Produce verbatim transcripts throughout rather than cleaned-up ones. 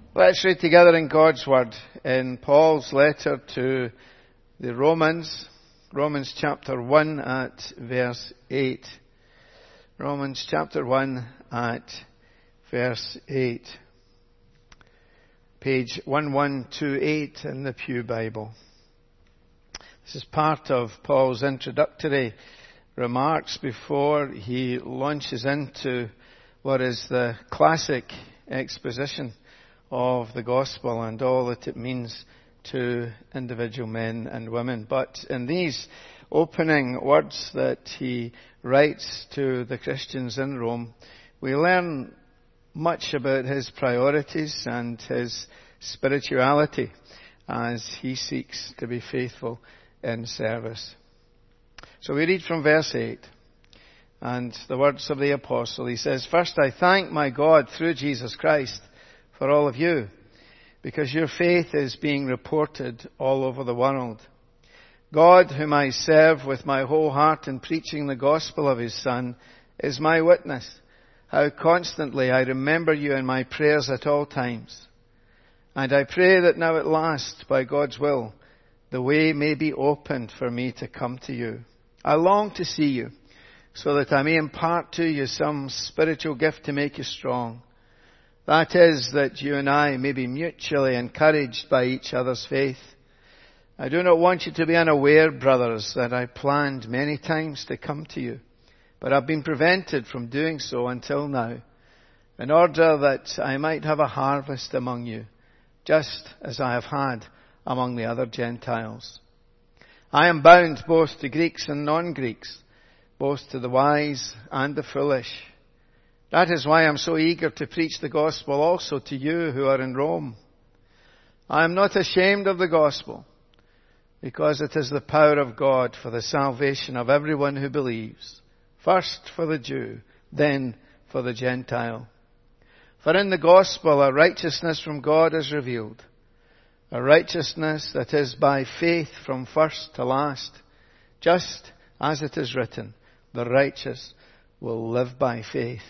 Let's read together in God's Word in Paul's letter to the Romans, Romans chapter one at verse eight. Romans chapter one at verse eight. Page one one two eight in the Pew Bible. This is part of Paul's introductory remarks before he launches into what is the classic exposition of the gospel and all that it means to individual men and women. But in these opening words that he writes to the Christians in Rome, we learn much about his priorities and his spirituality as he seeks to be faithful in service. So we read from verse eight and the words of the apostle. He says, "First I thank my God through Jesus Christ for all of you, because your faith is being reported all over the world. God, whom I serve with my whole heart in preaching the gospel of his Son, is my witness, how constantly I remember you in my prayers at all times. And I pray that now at last, by God's will, the way may be opened for me to come to you. I long to see you, so that I may impart to you some spiritual gift to make you strong. That is, that you and I may be mutually encouraged by each other's faith. I do not want you to be unaware, brothers, that I planned many times to come to you, but I've been prevented from doing so until now, in order that I might have a harvest among you, just as I have had among the other Gentiles. I am bound both to Greeks and non-Greeks, both to the wise and the foolish. That is why I am so eager to preach the gospel also to you who are in Rome. I am not ashamed of the gospel, because it is the power of God for the salvation of everyone who believes, first for the Jew, then for the Gentile. For in the gospel a righteousness from God is revealed, a righteousness that is by faith from first to last, just as it is written, the righteous will live by faith."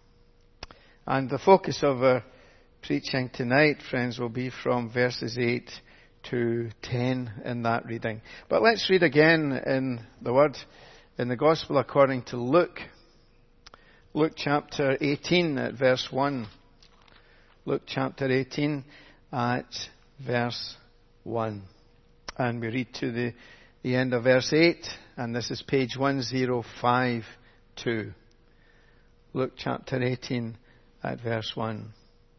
And the focus of our preaching tonight, friends, will be from verses eight to ten in that reading. But let's read again in the Word, in the Gospel according to Luke. Luke chapter eighteen at verse one. Luke chapter eighteen at verse one. And we read to the, the end of verse eight, and this is page one oh five two. Luke chapter eighteen at verse one.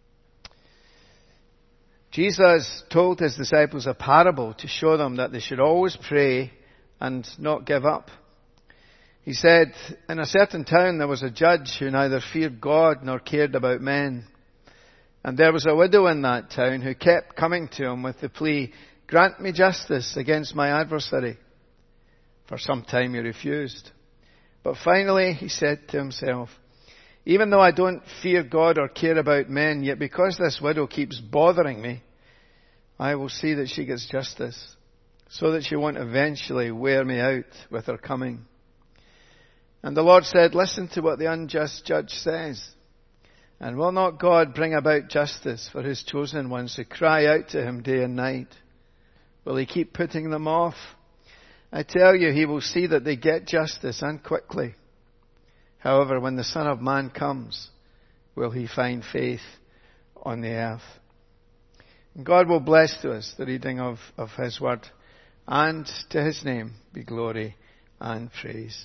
Jesus told his disciples a parable to show them that they should always pray and not give up. He said, "In a certain town there was a judge who neither feared God nor cared about men. And there was a widow in that town who kept coming to him with the plea, 'Grant me justice against my adversary.' For some time he refused. But finally he said to himself, 'Even though I don't fear God or care about men, yet because this widow keeps bothering me, I will see that she gets justice, so that she won't eventually wear me out with her coming.' And the Lord said, 'Listen to what the unjust judge says. And will not God bring about justice for his chosen ones who cry out to him day and night? Will he keep putting them off? I tell you, he will see that they get justice, and quickly. However, when the Son of Man comes, will he find faith on the earth?'" And God will bless to us the reading of, of his word, and to his name be glory and praise.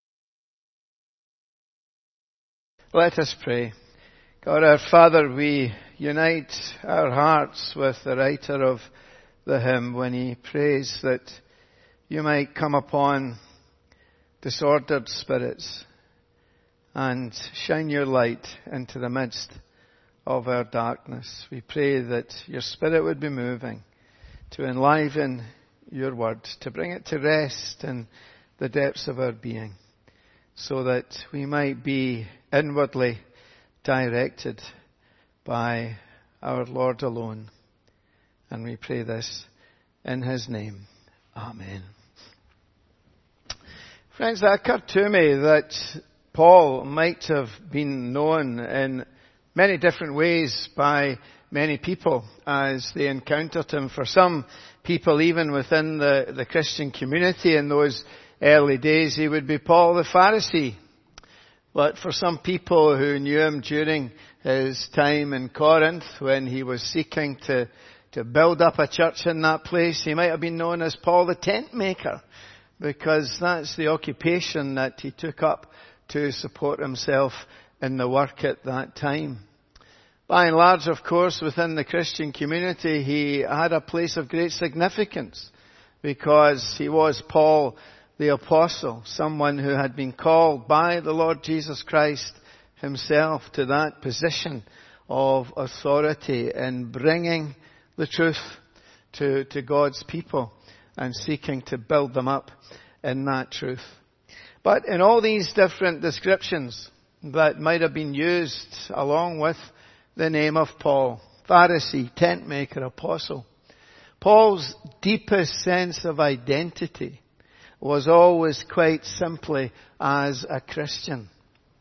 Let us pray. God our Father, we unite our hearts with the writer of the hymn when he prays that you might come upon disordered spirits and shine your light into the midst of our darkness. We pray that your Spirit would be moving to enliven your word, to bring it to rest in the depths of our being, so that we might be inwardly directed by our Lord alone. And we pray this in his name. Amen. Friends, it occurred to me that Paul might have been known in many different ways by many people as they encountered him. For some people, even within the, the Christian community in those early days, he would be Paul the Pharisee. But for some people who knew him during his time in Corinth, when he was seeking to, to build up a church in that place, he might have been known as Paul the Tent Maker, because that's the occupation that he took up to support himself in the work at that time. By and large, of course, within the Christian community, he had a place of great significance, because he was Paul the Apostle, someone who had been called by the Lord Jesus Christ himself to that position of authority in bringing the truth to, to God's people and seeking to build them up in that truth. But in all these different descriptions that might have been used along with the name of Paul, Pharisee, tent maker, apostle, Paul's deepest sense of identity was always quite simply as a Christian.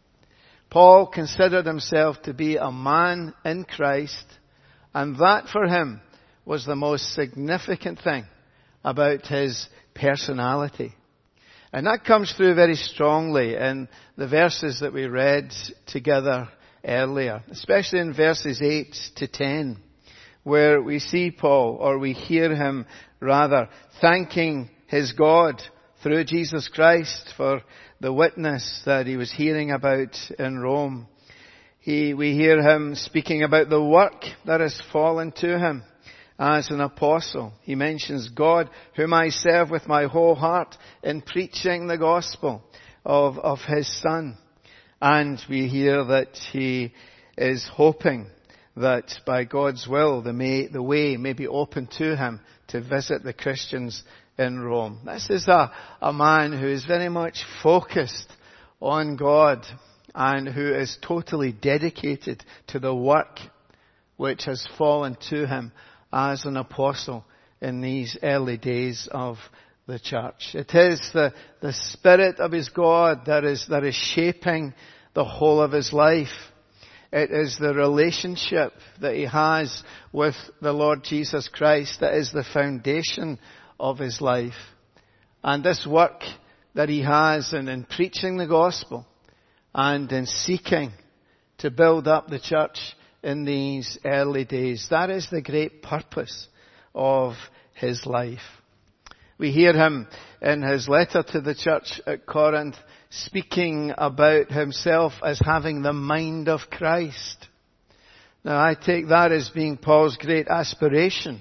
Paul considered himself to be a man in Christ, and that for him was the most significant thing about his personality. And that comes through very strongly in the verses that we read together earlier, especially in verses eight to ten, where we see Paul, or we hear him rather, thanking his God through Jesus Christ for the witness that he was hearing about in Rome. He, we hear him speaking about the work that has fallen to him as an apostle. He mentions God, whom I serve with my whole heart in preaching the gospel of, of his Son. And we hear that he is hoping that by God's will the, may, the way may be open to him to visit the Christians in Rome. This is a, a man who is very much focused on God and who is totally dedicated to the work which has fallen to him as an apostle in these early days of the church. It is the, the Spirit of his God that is, that is shaping the whole of his life. It is the relationship that he has with the Lord Jesus Christ that is the foundation of his life. And this work that he has in, in preaching the gospel and in seeking to build up the church in these early days, that is the great purpose of his life. We hear him in his letter to the church at Corinth speaking about himself as having the mind of Christ. Now, I take that as being Paul's great aspiration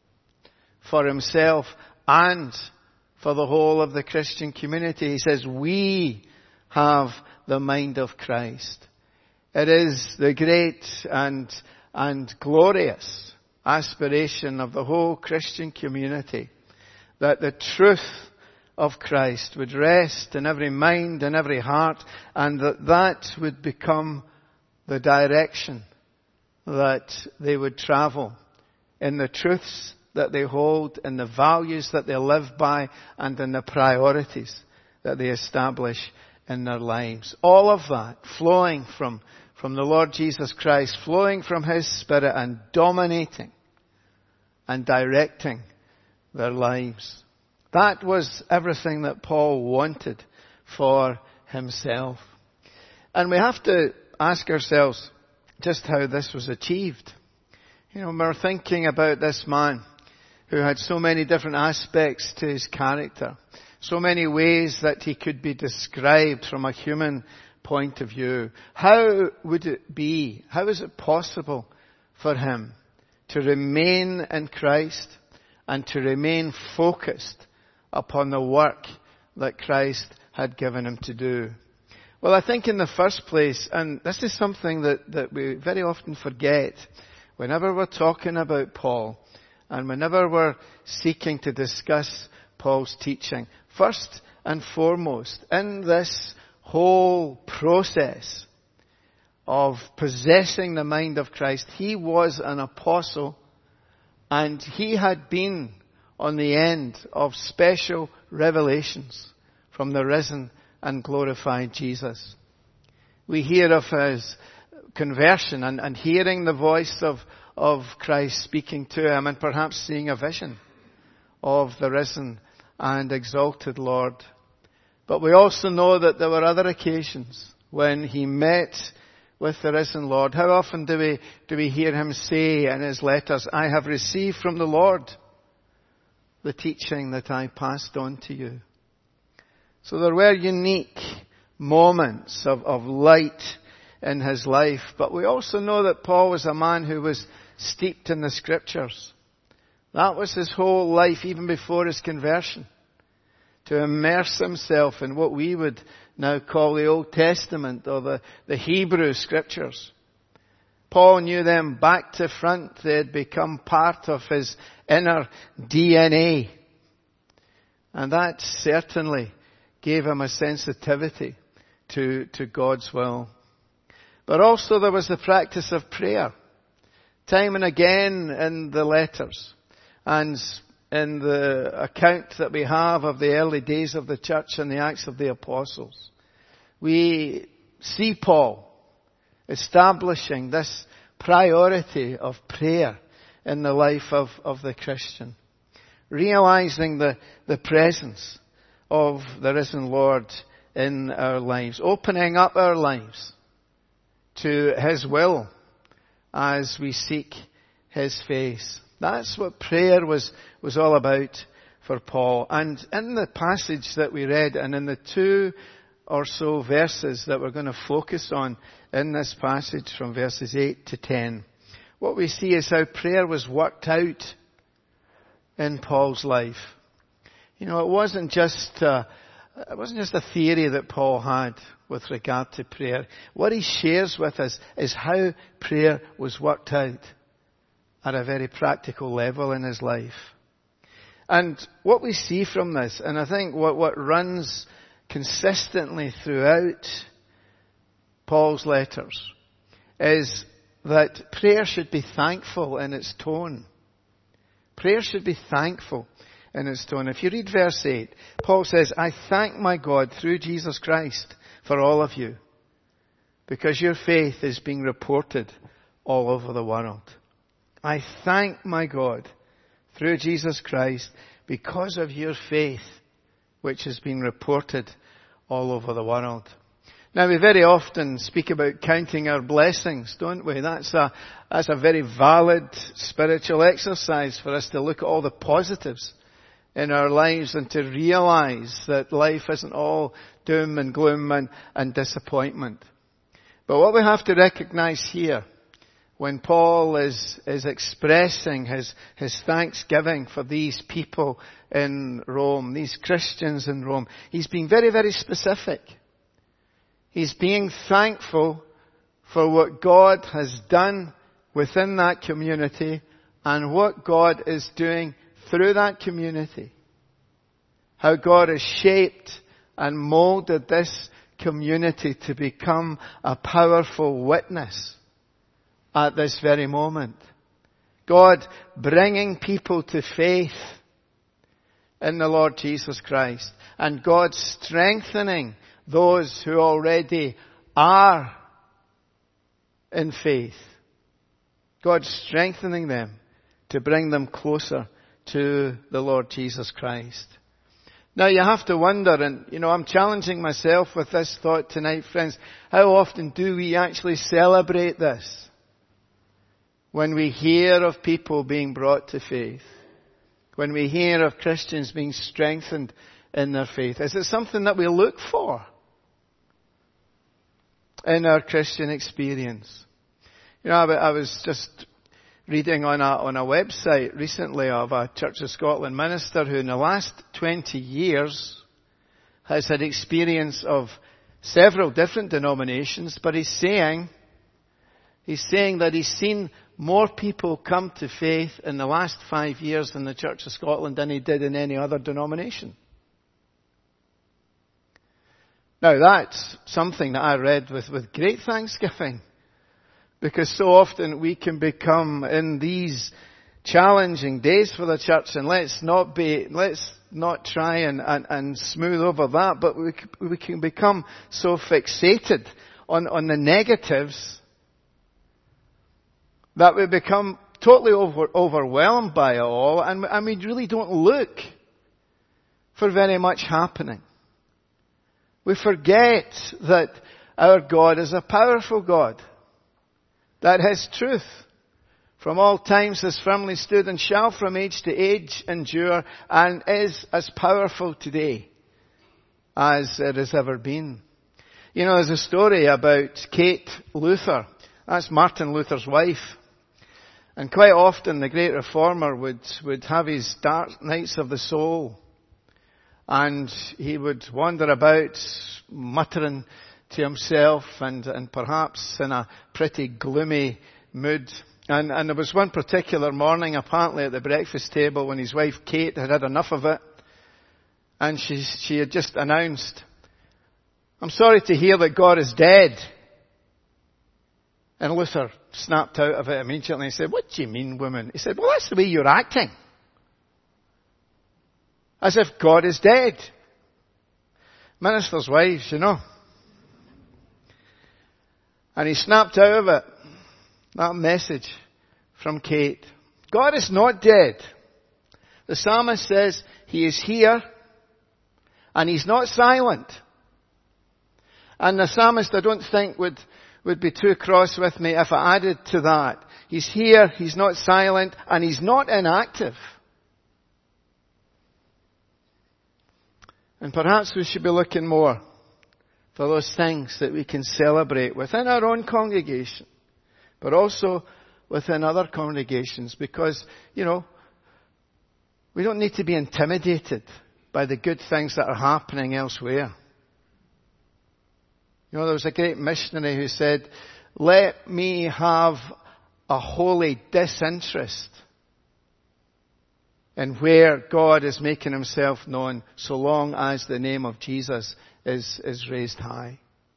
for himself and for the whole of the Christian community. He says, we have the mind of Christ. It is the great and, and glorious aspiration of the whole Christian community that the truth of Christ would rest in every mind and every heart, and that that would become the direction that they would travel in the truths that they hold, in the values that they live by, and in the priorities that they establish in their lives. All of that flowing from, from the Lord Jesus Christ, flowing from his Spirit and dominating and directing their lives. That was everything that Paul wanted for himself. And we have to ask ourselves just how this was achieved. You know, we're thinking about this man who had so many different aspects to his character, so many ways that he could be described from a human point of view. How would it be, how is it possible for him to remain in Christ and to remain focused upon the work that Christ had given him to do? Well, I think in the first place, and this is something that, that we very often forget whenever we're talking about Paul and whenever we're seeking to discuss Paul's teaching, first and foremost, in this whole process of possessing the mind of Christ, he was an apostle, and he had been on the end of special revelations from the risen and glorified Jesus. We hear of his conversion and, and hearing the voice of, of Christ speaking to him and perhaps seeing a vision of the risen and exalted Lord. But we also know that there were other occasions when he met with the risen Lord. How often do we, do we hear him say in his letters, I have received from the Lord the teaching that I passed on to you. So there were unique moments of, of light in his life. But we also know that Paul was a man who was steeped in the Scriptures. That was his whole life, even before his conversion. To immerse himself in what we would now call the Old Testament or the, the Hebrew Scriptures. Paul knew them back to front. They had become part of his inner D N A. And that certainly gave him a sensitivity to, to God's will. But also there was the practice of prayer. Time and again in the letters and in the account that we have of the early days of the church and the Acts of the Apostles, we see Paul establishing this priority of prayer in the life of, of the Christian. Realizing the, the presence of the risen Lord in our lives. Opening up our lives to his will as we seek his face. That's what prayer was, was all about for Paul. And in the passage that we read and in the two or so verses that we're going to focus on in this passage from verses eight to ten, what we see is how prayer was worked out in Paul's life. You know, it wasn't just uh, it wasn't just a theory that Paul had with regard to prayer. What he shares with us is how prayer was worked out at a very practical level in his life. And what we see from this, and I think what, what runs consistently throughout Paul's letters, is that prayer should be thankful in its tone. Prayer should be thankful in its tone. If you read verse eight, Paul says, I thank my God through Jesus Christ for all of you, because your faith is being reported all over the world. I thank my God through Jesus Christ because of your faith, which has been reported all over the world. Now, we very often speak about counting our blessings, don't we? That's a, that's a very valid spiritual exercise for us to look at all the positives in our lives and to realize that life isn't all doom and gloom and, and disappointment. But what we have to recognize here, when Paul is, is expressing his, his thanksgiving for these people in Rome, these Christians in Rome, he's being very, very specific. He's being thankful for what God has done within that community and what God is doing through that community. How God has shaped and molded this community to become a powerful witness at this very moment. God bringing people to faith in the Lord Jesus Christ. And God strengthening those who already are in faith. God strengthening them to bring them closer to the Lord Jesus Christ. Now you have to wonder, and you know, I'm challenging myself with this thought tonight, friends. How often do we actually celebrate this? When we hear of people being brought to faith, when we hear of Christians being strengthened in their faith, is it something that we look for in our Christian experience? You know, I was just reading on a, on a website recently of a Church of Scotland minister who in the last twenty years has had experience of several different denominations, but he's saying, he's saying that he's seen more people come to faith in the last five years in the Church of Scotland than he did in any other denomination. Now that's something that I read with, with great thanksgiving, because so often we can become in these challenging days for the church, and let's not be, let's not try and, and, and smooth over that, but we, we can become so fixated on, on the negatives that we become totally over, overwhelmed by it all, and, and we really don't look for very much happening. We forget that our God is a powerful God, that His truth from all times has firmly stood and shall from age to age endure, and is as powerful today as it has ever been. You know, there's a story about Kate Luther. That's Martin Luther's wife. And quite often the great reformer would, would have his dark nights of the soul. And he would wander about muttering to himself and, and perhaps in a pretty gloomy mood. And, and there was one particular morning, apparently at the breakfast table, when his wife Kate had had enough of it. And she, she had just announced, "I'm sorry to hear that God is dead." And Luther snapped out of it immediately and said, "What do you mean, woman?" He said, "Well, that's the way you're acting. As if God is dead." Ministers' wives, you know. And he snapped out of it. That message from Kate. God is not dead. The psalmist says He is here and He's not silent. And the psalmist, I don't think, would, would be too cross with me if I added to that. He's here, He's not silent, and He's not inactive. And perhaps we should be looking more for those things that we can celebrate within our own congregation, but also within other congregations, because, you know, we don't need to be intimidated by the good things that are happening elsewhere. You know, there was a great missionary who said, "Let me have a holy disinterest in where God is making Himself known, so long as the name of Jesus is, is raised high."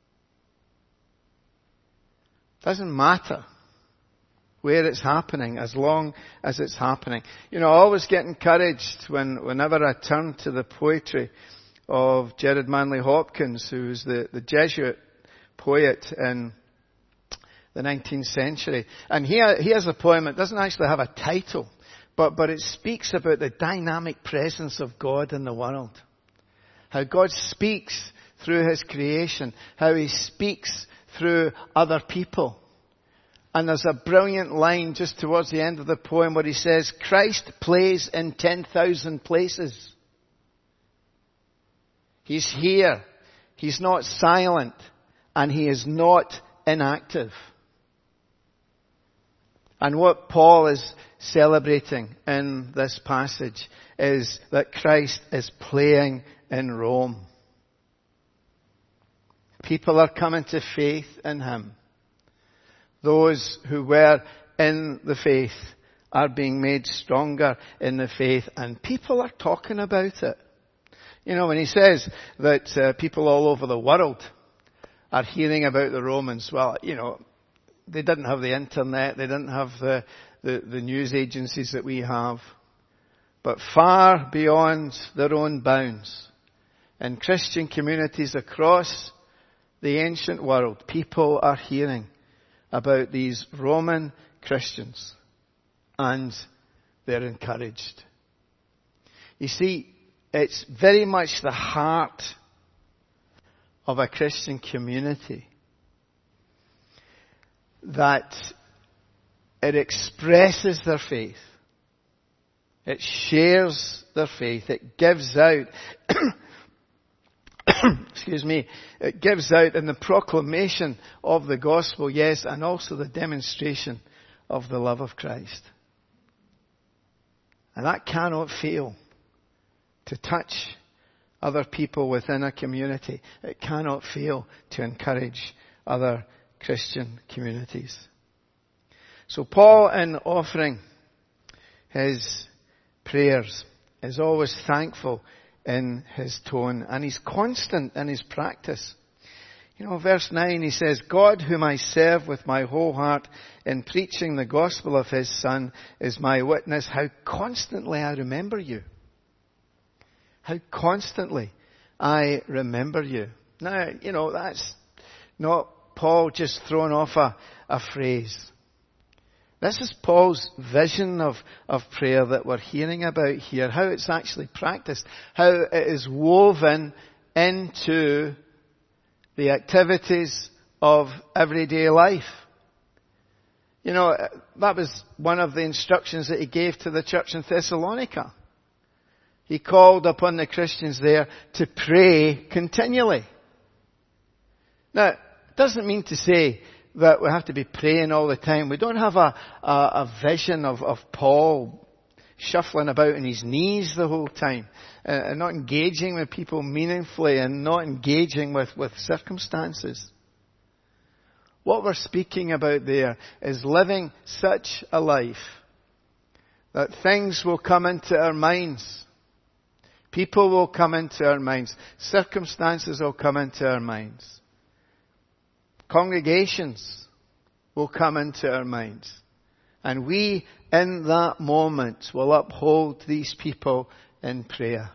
Doesn't matter where it's happening, as long as it's happening. You know, I always get encouraged when, whenever I turn to the poetry of Gerard Manley Hopkins, who's the, the Jesuit poet in the nineteenth century. And he, he has a poem that doesn't actually have a title, but, but it speaks about the dynamic presence of God in the world. How God speaks through His creation, how He speaks through other people. And there's a brilliant line just towards the end of the poem where he says, "Christ plays in ten thousand places. He's here. He's not silent. And He is not inactive." And what Paul is celebrating in this passage is that Christ is playing in Rome. People are coming to faith in Him. Those who were in the faith are being made stronger in the faith, and people are talking about it. You know, when he says that uh, people all over the world are hearing about the Romans, well, you know, they didn't have the internet, they didn't have the, the, the news agencies that we have. But far beyond their own bounds, in Christian communities across the ancient world, people are hearing about these Roman Christians, and they're encouraged. You see, it's very much the heart of a Christian community that it expresses their faith. It shares their faith. It gives out, excuse me, it gives out in the proclamation of the gospel, yes, and also the demonstration of the love of Christ. And that cannot fail to touch other people within a community. It cannot fail to encourage other Christian communities. So Paul, in offering his prayers, is always thankful in his tone, and he's constant in his practice. You know, verse nine, he says, "God, whom I serve with my whole heart in preaching the gospel of His Son, is my witness how constantly I remember you." How constantly I remember you. Now, you know, that's not Paul just throwing off a, a phrase. This is Paul's vision of, of prayer that we're hearing about here, how it's actually practiced, how it is woven into the activities of everyday life. You know, that was one of the instructions that he gave to the church in Thessalonica. He called upon the Christians there to pray continually. Now, it doesn't mean to say that we have to be praying all the time. We don't have a, a, a vision of, of Paul shuffling about on his knees the whole time, uh, and not engaging with people meaningfully and not engaging with, with circumstances. What we're speaking about there is living such a life that things will come into our minds. People will come into our minds. Circumstances will come into our minds. Congregations will come into our minds. And we, in that moment, will uphold these people in prayer.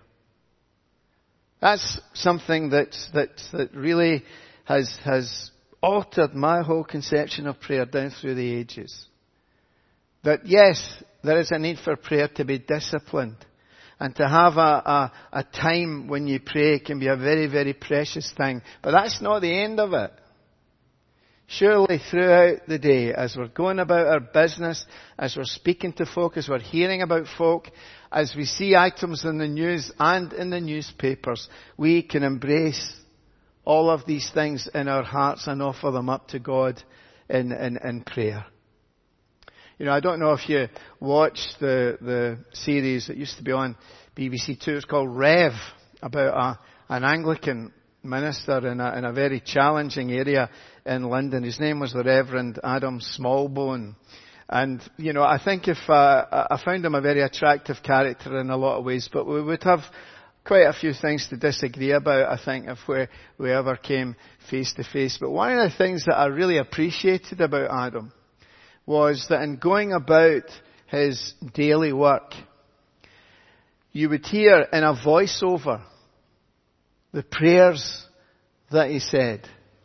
That's something that, that, that really has, has altered my whole conception of prayer down through the ages. That yes, there is a need for prayer to be disciplined. And to have a, a, a time when you pray can be a very, very precious thing. But that's not the end of it. Surely throughout the day, as we're going about our business, as we're speaking to folk, as we're hearing about folk, as we see items in the news and in the newspapers, we can embrace all of these things in our hearts and offer them up to God in, in, in prayer. You know, I don't know if you watched the, the series that used to be on B B C Two. It's called Rev, about a, an Anglican minister in a, in a very challenging area in London. His name was the Reverend Adam Smallbone. And, you know, I think if, uh, I found him a very attractive character in a lot of ways, but we would have quite a few things to disagree about, I think, if we, we ever came face to face. But one of the things that I really appreciated about Adam was that in going about his daily work, you would hear in a voiceover the prayers that he said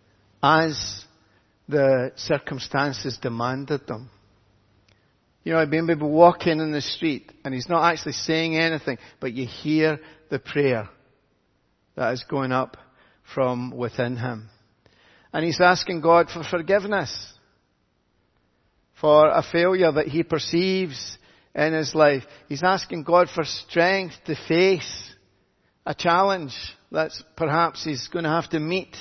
as the circumstances demanded them. You know, I've been maybe walking in the street and he's not actually saying anything, but you hear the prayer that is going up from within him. And he's asking God for forgiveness for a failure that he perceives in his life. He's asking God for strength to face a challenge that perhaps he's going to have to meet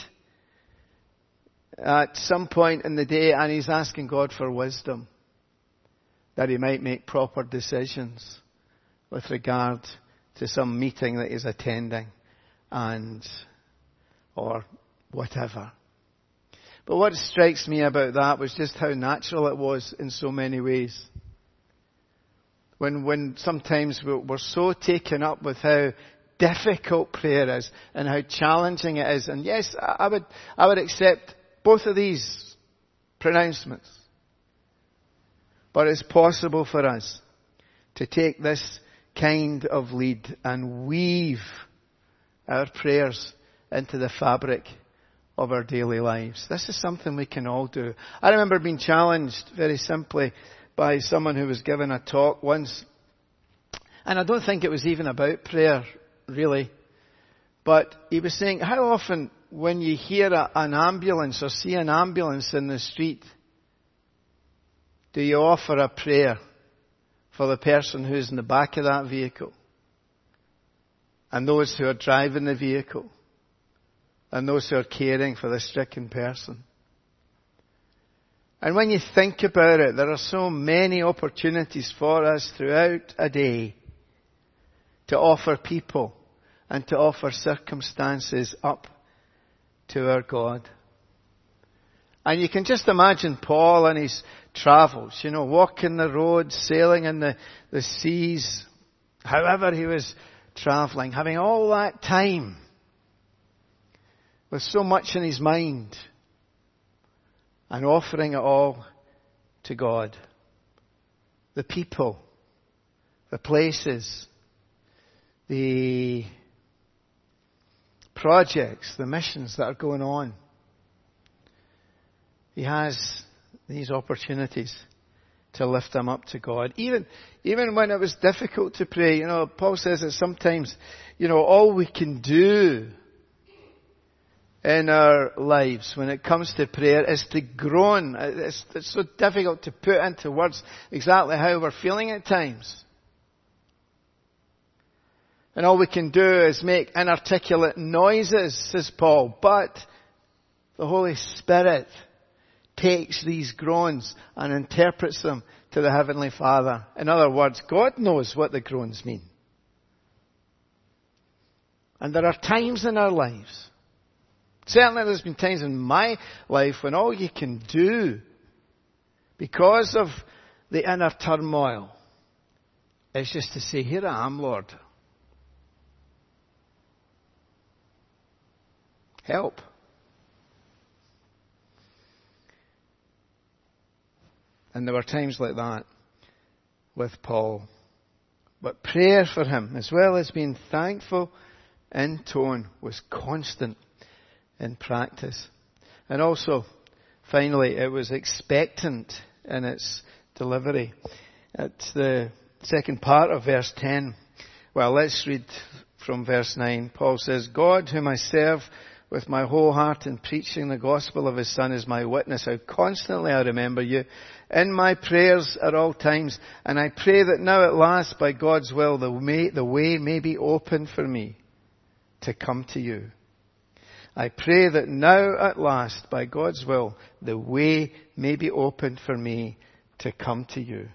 at some point in the day, and he's asking God for wisdom that he might make proper decisions with regard to some meeting that he's attending and or whatever. But what strikes me about that was just how natural it was in so many ways. When, when sometimes we're so taken up with how difficult prayer is and how challenging it is. And yes, I would, I would accept both of these pronouncements. But it's possible for us to take this kind of lead and weave our prayers into the fabric of our daily lives. This is something we can all do. I remember being challenged very simply by someone who was given a talk once. And I don't think it was even about prayer, really. But he was saying, how often when you hear a, an ambulance or see an ambulance in the street, do you offer a prayer for the person who's in the back of that vehicle and those who are driving the vehicle and those who are caring for the stricken person? And when you think about it, there are so many opportunities for us throughout a day to offer people and to offer circumstances up to our God. And you can just imagine Paul and his travels, you know, walking the roads, sailing in the, the seas, however he was traveling, having all that time with so much in his mind and offering it all to God. The people, the places, the projects, the missions that are going on. He has these opportunities to lift them up to God. Even, even when it was difficult to pray, you know, Paul says that sometimes, you know, all we can do in our lives when it comes to prayer is to groan. It's, it's so difficult to put into words exactly how we're feeling at times. And all we can do is make inarticulate noises, says Paul. But the Holy Spirit takes these groans and interprets them to the Heavenly Father. In other words, God knows what the groans mean. And there are times in our lives, certainly there's been times in my life when all you can do, because of the inner turmoil, is just to say, here I am, Lord. Help. And there were times like that with Paul. But prayer for him, as well as being thankful in tone, was constant in practice. And also, finally, it was expectant in its delivery. At the second part of verse ten, well, let's read from verse nine. Paul says, God, whom I serve with my whole heart in preaching the gospel of His Son, is my witness how constantly I remember you in my prayers at all times. And I pray that now at last, by God's will, the way, the way may be open for me to come to you. I pray that now at last, by God's will, the way may be open for me to come to you.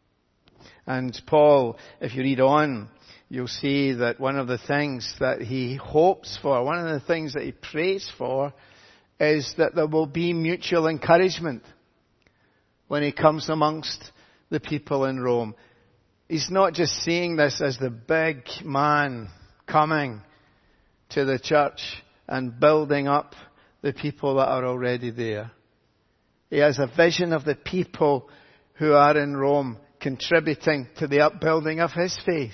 And Paul, if you read on, you'll see that one of the things that he hopes for, one of the things that he prays for, is that there will be mutual encouragement when he comes amongst the people in Rome. He's not just seeing this as the big man coming to the church and building up the people that are already there. He has a vision of the people who are in Rome contributing to the upbuilding of his faith.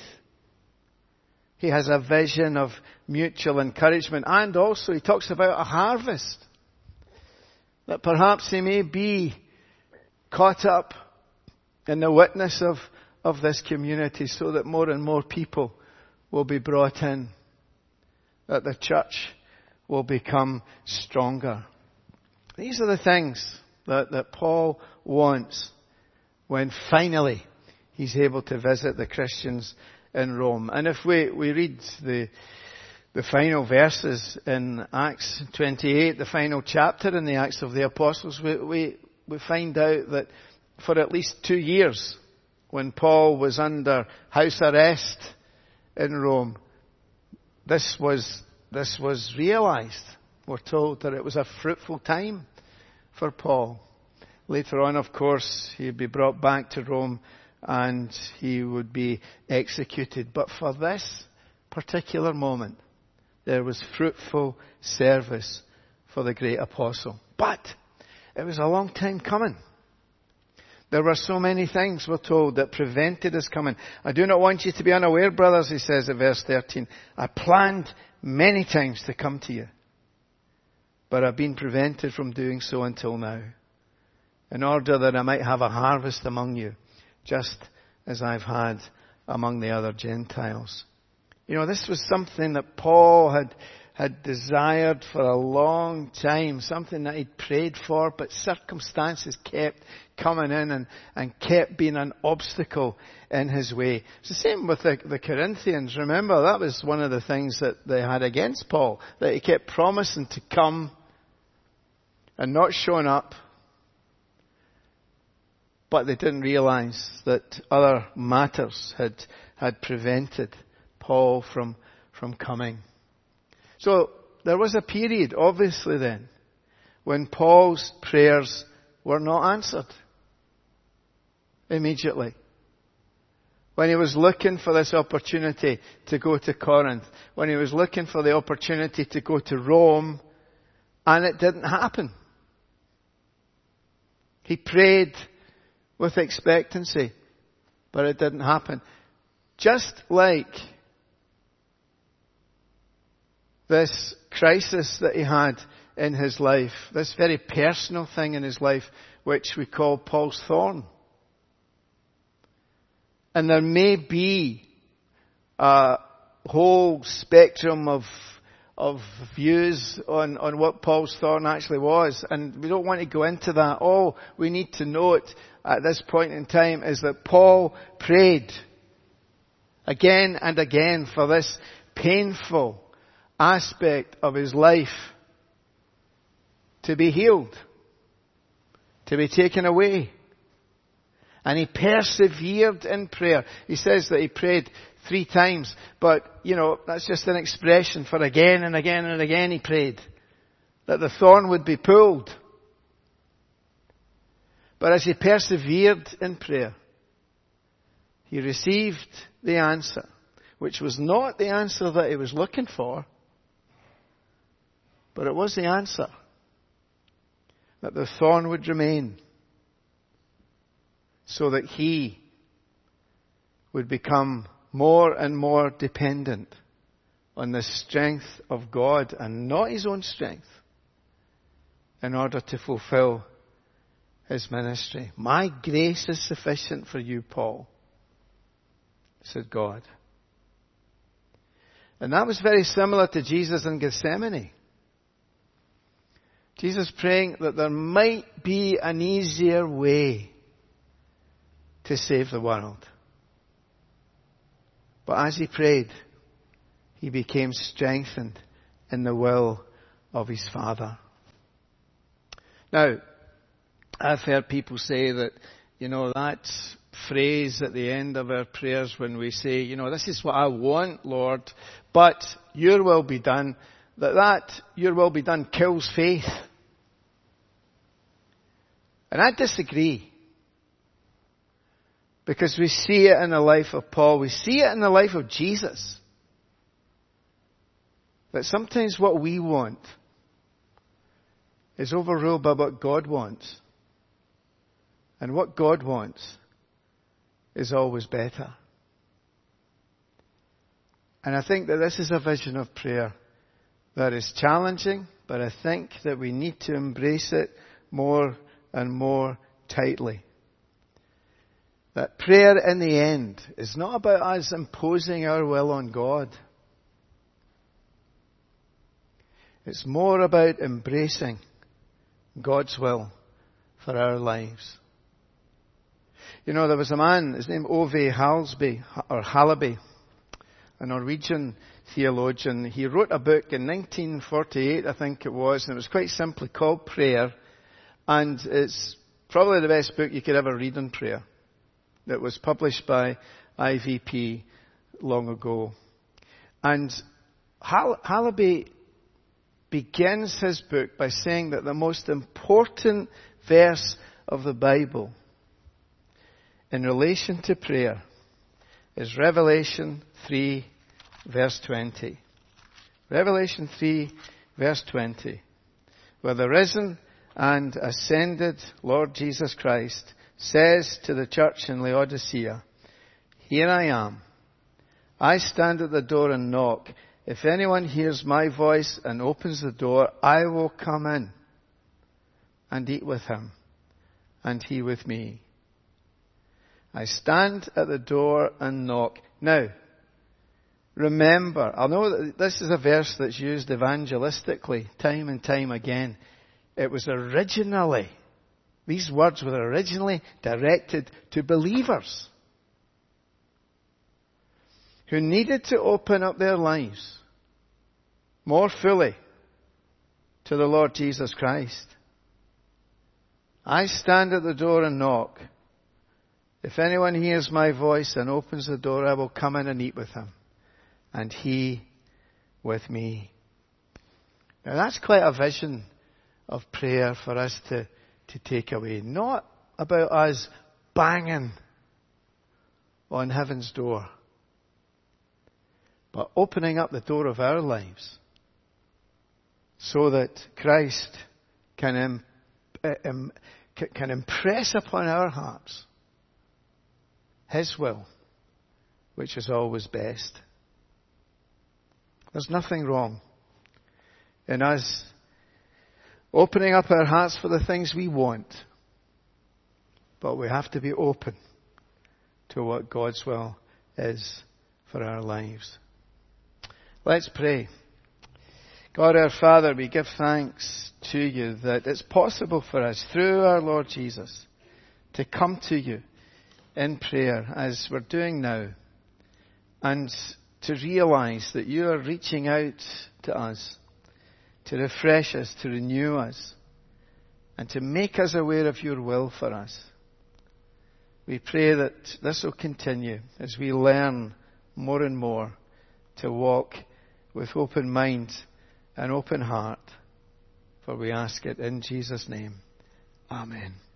He has a vision of mutual encouragement, and also he talks about a harvest. That perhaps he may be caught up in the witness of, of this community so that more and more people will be brought in. That the church will become stronger. These are the things that, that Paul wants when finally he's able to visit the Christians in Rome. And if we, we read the, the final verses in Acts twenty-eight, the final chapter in the Acts of the Apostles, we, we, we find out that for at least two years, when Paul was under house arrest in Rome, this was, this was realized. We're told that it was a fruitful time for Paul. Later on, of course, he'd be brought back to Rome and he would be executed. But for this particular moment, there was fruitful service for the great apostle. But it was a long time coming. There were so many things, we're told, that prevented his coming. I do not want you to be unaware, brothers, he says in verse thirteen. I planned many times to come to you, but I've been prevented from doing so until now, in order that I might have a harvest among you, just as I've had among the other Gentiles. You know, this was something that Paul had, had desired for a long time, something that he'd prayed for, but circumstances kept coming in and, and kept being an obstacle in his way. It's the same with the, the Corinthians. Remember, that was one of the things that they had against Paul, that he kept promising to come and not showing up. But they didn't realize that other matters had, had prevented Paul from, from coming. So there was a period, obviously then, when Paul's prayers were not answered immediately. When he was looking for this opportunity to go to Corinth, when he was looking for the opportunity to go to Rome, and it didn't happen. He prayed with expectancy, but it didn't happen. Just like this crisis that he had in his life, this very personal thing in his life, which we call Paul's thorn. And there may be a whole spectrum of of views on, on what Paul's thorn actually was. And we don't want to go into that. All we need to note at this point in time is that Paul prayed again and again for this painful aspect of his life to be healed, to be taken away. And he persevered in prayer. He says that he prayed three times, but, you know, that's just an expression for again and again and again he prayed that the thorn would be pulled. But as he persevered in prayer, he received the answer, which was not the answer that he was looking for, but it was the answer that the thorn would remain so that he would become more and more dependent on the strength of God and not his own strength in order to fulfill his ministry. My grace is sufficient for you, Paul, said God. And that was very similar to Jesus in Gethsemane. Jesus praying that there might be an easier way to save the world. But as he prayed, he became strengthened in the will of his Father. Now, I've heard people say that, you know, that phrase at the end of our prayers when we say, you know, this is what I want, Lord, but your will be done, that that, your will be done, kills faith. And I disagree. Because we see it in the life of Paul. We see it in the life of Jesus. That sometimes what we want is overruled by what God wants. And what God wants is always better. And I think that this is a vision of prayer that is challenging, but I think that we need to embrace it more and more tightly. That prayer in the end is not about us imposing our will on God. It's more about embracing God's will for our lives. You know, there was a man, his name Ove Halsby, or Halaby, a Norwegian theologian. He wrote a book in nineteen forty-eight, I think it was, and it was quite simply called Prayer. And it's probably the best book you could ever read on prayer. That was published by I V P long ago. And Hal- Halaby begins his book by saying that the most important verse of the Bible in relation to prayer is Revelation three, verse twenty. Revelation three, verse twenty. Where the risen and ascended Lord Jesus Christ says to the church in Laodicea, here I am. I stand at the door and knock. If anyone hears my voice and opens the door, I will come in and eat with him, and he with me. I stand at the door and knock. Now, remember, I know that this is a verse that's used evangelistically time and time again. It was originally, these words were originally directed to believers who needed to open up their lives more fully to the Lord Jesus Christ. I stand at the door and knock. If anyone hears my voice and opens the door, I will come in and eat with him, and he with me. Now that's quite a vision of prayer for us to, to take away. Not about us banging on heaven's door, but opening up the door of our lives so that Christ can, um, can impress upon our hearts His will, which is always best. There's nothing wrong in us opening up our hearts for the things we want. But we have to be open to what God's will is for our lives. Let's pray. God our Father, we give thanks to you that it's possible for us through our Lord Jesus to come to you in prayer as we're doing now, and to realize that you are reaching out to us to refresh us, to renew us, and to make us aware of your will for us. We pray that this will continue as we learn more and more to walk with open mind and open heart. For we ask it in Jesus' name. Amen.